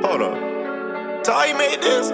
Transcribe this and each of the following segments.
Hold up. Ty made this?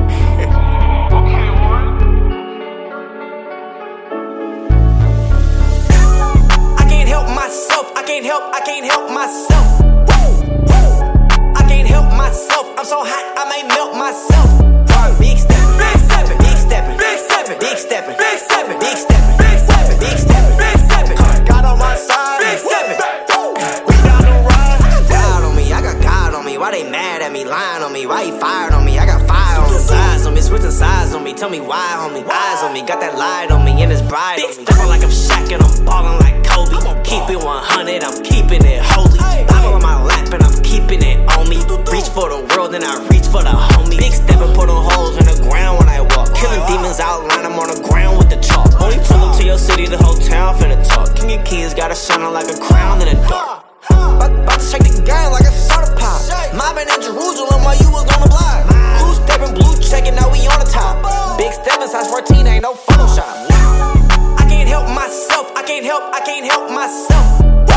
I can't help myself. I can't help myself. I'm so hot, I may melt myself. Big steppin', big steppin', big steppin', big steppin', big steppin', big steppin', big steppin', big steppin', big steppin', big steppin'. Got on my side, big steppin'. We down the ride. God on me, I got God on me. Why they mad at me, lying on me? Why he fired on me? I got fire on the sides on me, switching sides on me. Tell me why, homie. Eyes on me, got that light on me and his bride on me. Steppin' like I'm Shaq and I'm ballin' like Kobe. Keep it 100, I'm keeping it holy. I'm on my lap and I'm keeping it on me. Reach for the world and I reach for the homie. Big steppin', put on holes in the ground when I walk. Killing demons outline, I'm on the ground with the chalk. Only pull up to your city, the whole town finna talk. King of Kings got a shining like a crown in the dark. About to shake the game like a soda pop. Mobbing in Jerusalem while you was on the block. Blue steppin', blue checkin', now we on the top. Big steppin', size 14, ain't no Photoshop. I can't help myself, I can't help myself.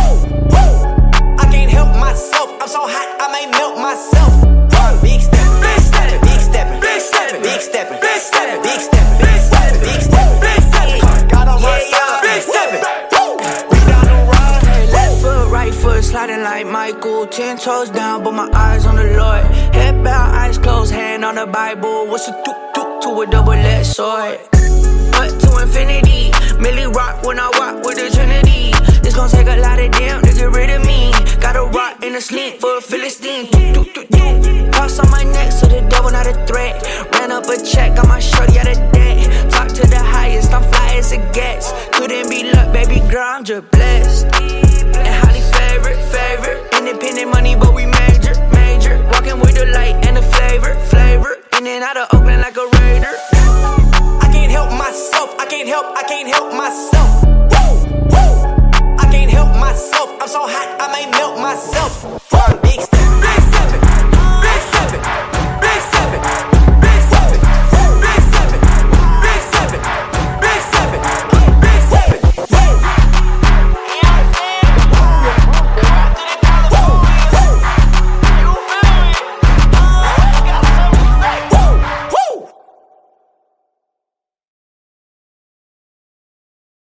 I can't help myself, I'm so hot, I may melt myself. Big steppin', big steppin', big steppin', big steppin', big steppin', big steppin', big steppin', big steppin', big steppin', big steppin'. Got on my side, big steppin'. We down the ride. Left foot, right foot, sliding like Michael. 10 toes down, but my eyes on the Lord. Head bow, eyes closed, hand on the Bible. What's a tuk-tuk to a double-edged sword? But to infinity, Millie rock when I walk with the Trinity. It's gon' take a lot of damn to get rid of me. Got a rock in a sleep for a Philistine. Cross on my neck, so the devil not a threat. Ran up a check, got my shirt